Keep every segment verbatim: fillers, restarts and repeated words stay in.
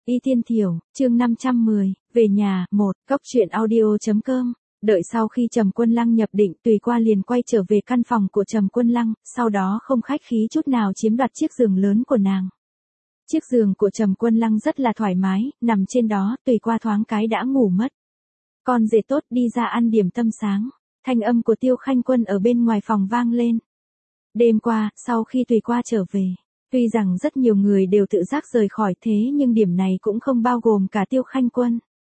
Y Tiên Thiểu, chương năm trăm mười, về nhà, một, góc truyện audio.com. Đợi sau khi Trầm Quân Lăng nhập định, Tùy Qua liền quay trở về căn phòng của Trầm Quân Lăng, sau đó không khách khí chút nào chiếm đoạt chiếc giường lớn của nàng. Chiếc giường của Trầm Quân Lăng rất là thoải mái, nằm trên đó, Tùy Qua thoáng cái đã ngủ mất. Con rể tốt, đi ra ăn điểm tâm sáng. Thanh âm của Tiêu Khanh Quân ở bên ngoài phòng vang lên. Đêm qua, sau khi Tùy Qua trở về, tuy rằng rất nhiều người đều tự giác rời khỏi thế nhưng điểm này cũng không bao gồm cả Tiêu Khanh Quân.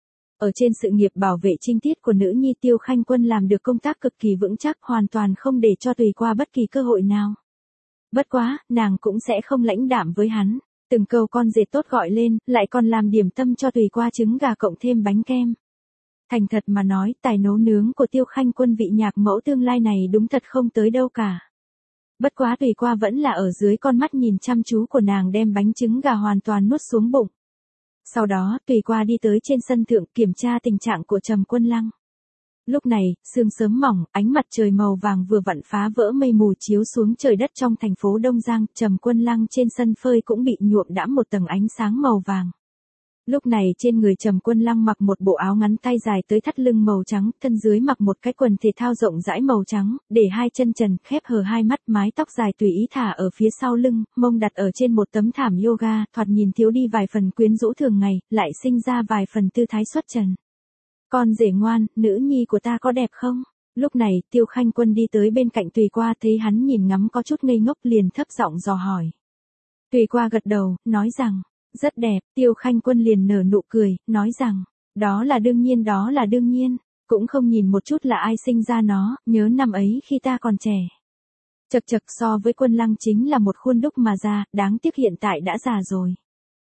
Ở trên sự nghiệp bảo vệ trinh tiết của nữ nhi, Tiêu Khanh Quân làm được công tác cực kỳ vững chắc, hoàn toàn không để cho Tùy Qua bất kỳ cơ hội nào. Bất quá, nàng cũng sẽ không lãnh đạm với hắn, từng câu con rể tốt gọi lên, lại còn làm điểm tâm cho Tùy Qua trứng gà cộng thêm bánh kem. Thành thật mà nói, tài nấu nướng của Tiêu Khanh Quân vị nhạc mẫu tương lai này đúng thật không tới đâu cả. Bất quá Tùy Qua vẫn là ở dưới con mắt nhìn chăm chú của nàng đem bánh trứng gà hoàn toàn nuốt xuống bụng. Sau đó, Tùy Qua đi tới trên sân thượng kiểm tra tình trạng của Trầm Quân Lăng. Lúc này, sương sớm mỏng, ánh mặt trời màu vàng vừa vặn phá vỡ mây mù chiếu xuống trời đất trong thành phố Đông Giang, Trầm Quân Lăng trên sân phơi cũng bị nhuộm đẫm một tầng ánh sáng màu vàng. Lúc này trên người Trầm Quân Lăng mặc một bộ áo ngắn tay dài tới thắt lưng màu trắng, thân dưới mặc một cái quần thể thao rộng rãi màu trắng, để hai chân trần, khép hờ hai mắt, mái tóc dài tùy ý thả ở phía sau lưng, mông đặt ở trên một tấm thảm yoga, thoạt nhìn thiếu đi vài phần quyến rũ thường ngày, lại sinh ra vài phần tư thái xuất trần. Con rể ngoan, nữ nhi của ta có đẹp không? Lúc này, Tiêu Khanh Quân đi tới bên cạnh Tùy Qua, thấy hắn nhìn ngắm có chút ngây ngốc liền thấp giọng dò hỏi. Tùy Qua gật đầu, nói rằng, rất đẹp. Tiêu Khanh Quân liền nở nụ cười, nói rằng, đó là đương nhiên, đó là đương nhiên, cũng không nhìn một chút là ai sinh ra nó, nhớ năm ấy khi ta còn trẻ. Chật chật, so với Quân Lăng chính là một khuôn đúc mà ra, đáng tiếc hiện tại đã già rồi.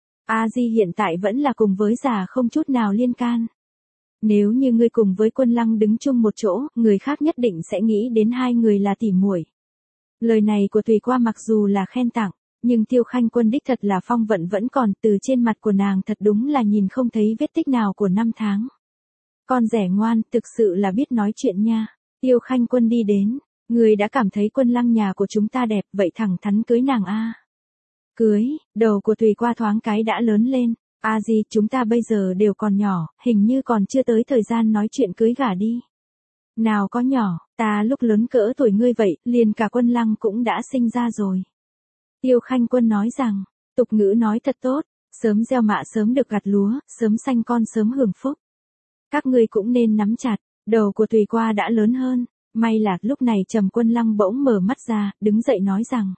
A Di hiện tại vẫn là cùng với già không chút nào liên can. Nếu như ngươi cùng với Quân Lăng đứng chung một chỗ, người khác nhất định sẽ nghĩ đến hai người là tỉ muội. Lời này của Tùy Qua mặc dù là khen tặng, nhưng Tiêu Khanh Quân đích thật là phong vận vẫn còn, từ trên mặt của nàng thật đúng là nhìn không thấy vết tích nào của năm tháng. Con rể ngoan, thực sự là biết nói chuyện nha. Tiêu Khanh Quân đi đến, người đã cảm thấy Quân Lăng nhà của chúng ta đẹp, vậy thẳng thắn cưới nàng a. Cưới, đầu của Tùy Qua thoáng cái đã lớn lên, a gì, chúng ta bây giờ đều còn nhỏ, hình như còn chưa tới thời gian nói chuyện cưới gả đi. Nào có nhỏ, ta lúc lớn cỡ tuổi ngươi vậy, liền cả Quân Lăng cũng đã sinh ra rồi. Tiêu Khanh Quân nói rằng, tục ngữ nói thật tốt, sớm gieo mạ sớm được gặt lúa, sớm sanh con sớm hưởng phúc. Các ngươi cũng nên nắm chặt, đầu của Tùy Qua đã lớn hơn, may là lúc này Trầm Quân Lăng bỗng mở mắt ra, đứng dậy nói rằng,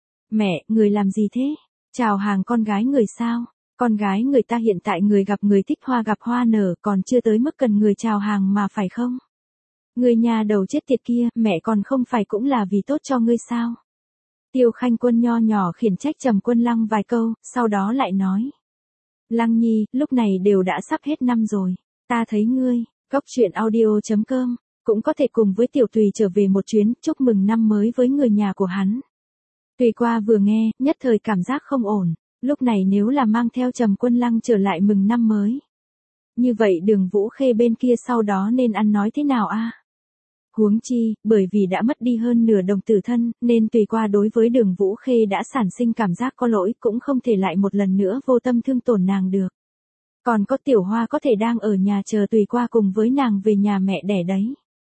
mẹ, người làm gì thế? Chào hàng con gái người sao? Con gái người ta hiện tại người gặp người thích hoa gặp hoa nở, còn chưa tới mức cần người chào hàng mà phải không? Người nhà đầu chết tiệt kia, mẹ còn không phải cũng là vì tốt cho ngươi sao? Tiêu Khanh Quân nho nhỏ khiển trách Trầm Quân Lăng vài câu, sau đó lại nói. Lăng nhi, lúc này đều đã sắp hết năm rồi, ta thấy ngươi, góc truyện audio.com, cũng có thể cùng với Tiểu Tùy trở về một chuyến, chúc mừng năm mới với người nhà của hắn. Tùy Qua vừa nghe, nhất thời cảm giác không ổn, lúc này nếu là mang theo Trầm Quân Lăng trở lại mừng năm mới. Như vậy Đường Vũ Khê bên kia sau đó nên ăn nói thế nào a? Huống chi, bởi vì đã mất đi hơn nửa đồng tử thân, nên Tùy Qua đối với Đường Vũ Khê đã sản sinh cảm giác có lỗi, cũng không thể lại một lần nữa vô tâm thương tổn nàng được. Còn có Tiểu Hoa có thể đang ở nhà chờ Tùy Qua cùng với nàng về nhà mẹ đẻ đấy.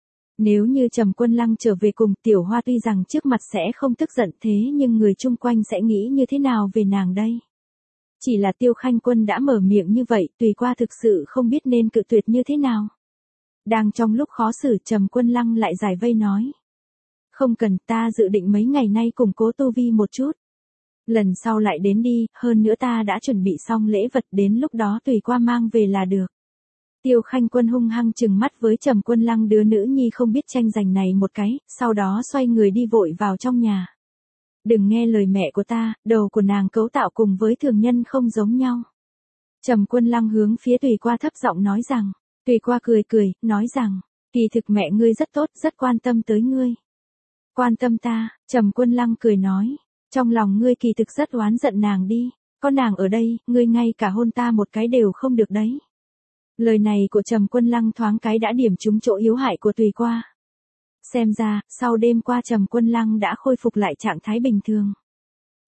Nếu như Trầm Quân Lăng trở về cùng Tiểu Hoa, tuy rằng trước mặt sẽ không tức giận, thế nhưng người chung quanh sẽ nghĩ như thế nào về nàng đây? Chỉ là Tiêu Khanh Quân đã mở miệng như vậy, Tùy Qua thực sự không biết nên cự tuyệt như thế nào. Đang trong lúc khó xử, Trầm Quân Lăng lại giải vây nói. Không cần, ta dự định mấy ngày nay củng cố tu vi một chút. Lần sau lại đến đi, hơn nữa ta đã chuẩn bị xong lễ vật, đến lúc đó Tùy Qua mang về là được. Tiêu Khanh Quân hung hăng trừng mắt với Trầm Quân Lăng đứa nữ nhi không biết tranh giành này một cái, sau đó xoay người đi vội vào trong nhà. Đừng nghe lời mẹ của ta, đầu của nàng cấu tạo cùng với thường nhân không giống nhau. Trầm Quân Lăng hướng phía Tùy Qua thấp giọng nói rằng. Tùy Qua cười cười, nói rằng, kỳ thực mẹ ngươi rất tốt, rất quan tâm tới ngươi. Quan tâm ta, Trầm Quân Lăng cười nói, trong lòng ngươi kỳ thực rất oán giận nàng đi, có nàng ở đây, ngươi ngay cả hôn ta một cái đều không được đấy. Lời này của Trầm Quân Lăng thoáng cái đã điểm trúng chỗ yếu hại của Tùy Qua. Xem ra, sau đêm qua Trầm Quân Lăng đã khôi phục lại trạng thái bình thường.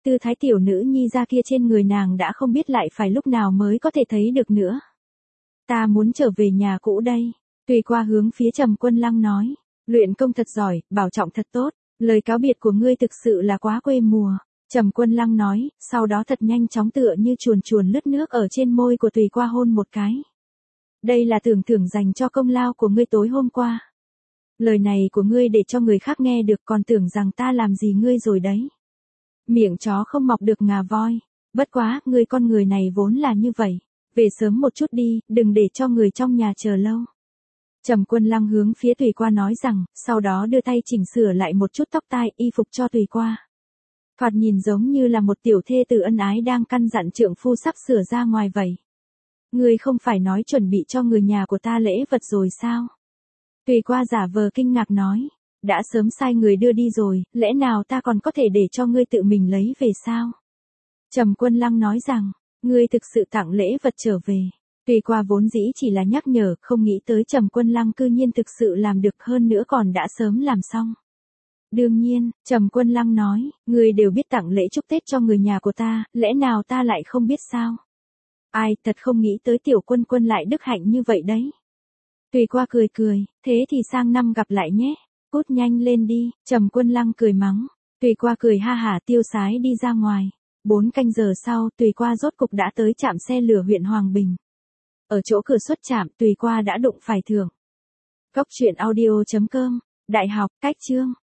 tư thái tiểu nữ nhi ra kia trên người nàng đã không biết lại phải lúc nào mới có thể thấy được nữa. Ta muốn trở về nhà cũ đây. Tùy qua hướng phía Trầm Quân Lăng nói. Luyện công thật giỏi, bảo trọng thật tốt. Lời cáo biệt của ngươi thực sự là quá quê mùa. Trầm Quân Lăng nói, sau đó thật nhanh chóng tựa như chuồn chuồn lướt nước ở trên môi của Tùy qua hôn một cái. Đây là tưởng thưởng dành cho công lao của ngươi tối hôm qua. Lời này của ngươi để cho người khác nghe được còn tưởng rằng ta làm gì ngươi rồi đấy. Miệng chó không mọc được ngà voi. Bất quá, ngươi con người này vốn là như vậy. Về sớm một chút đi, đừng để cho người trong nhà chờ lâu. Trầm Quân Lăng hướng phía Tùy qua nói rằng, sau đó đưa tay chỉnh sửa lại một chút tóc tai y phục cho Tùy qua. Thoạt nhìn giống như là một tiểu thê tử ân ái đang căn dặn trượng phu sắp sửa ra ngoài vậy. Ngươi không phải nói chuẩn bị cho người nhà của ta lễ vật rồi sao? Tùy qua giả vờ kinh ngạc nói, đã sớm sai người đưa đi rồi, lẽ nào ta còn có thể để cho ngươi tự mình lấy về sao? Trầm Quân Lăng nói rằng, ngươi thực sự tặng lễ vật trở về. Tùy qua vốn dĩ chỉ là nhắc nhở, không nghĩ tới Trầm Quân Lăng cư nhiên thực sự làm được, hơn nữa còn đã sớm làm xong. Đương nhiên, Trầm Quân Lăng nói, ngươi đều biết tặng lễ chúc Tết cho người nhà của ta, lẽ nào ta lại không biết sao? Ai, thật không nghĩ tới tiểu Quân Quân lại đức hạnh như vậy đấy. Tùy qua cười cười, thế thì sang năm gặp lại nhé. Cút nhanh lên đi. Trầm Quân Lăng cười mắng. Tùy qua cười ha hả tiêu sái đi ra ngoài. Bốn canh giờ sau, Tùy qua rốt cục đã tới trạm xe lửa huyện Hoàng Bình. Ở chỗ cửa xuất trạm, Tùy qua đã đụng phải Thưởng. Cốc truyện audio chấm com. Đại học, cách chương.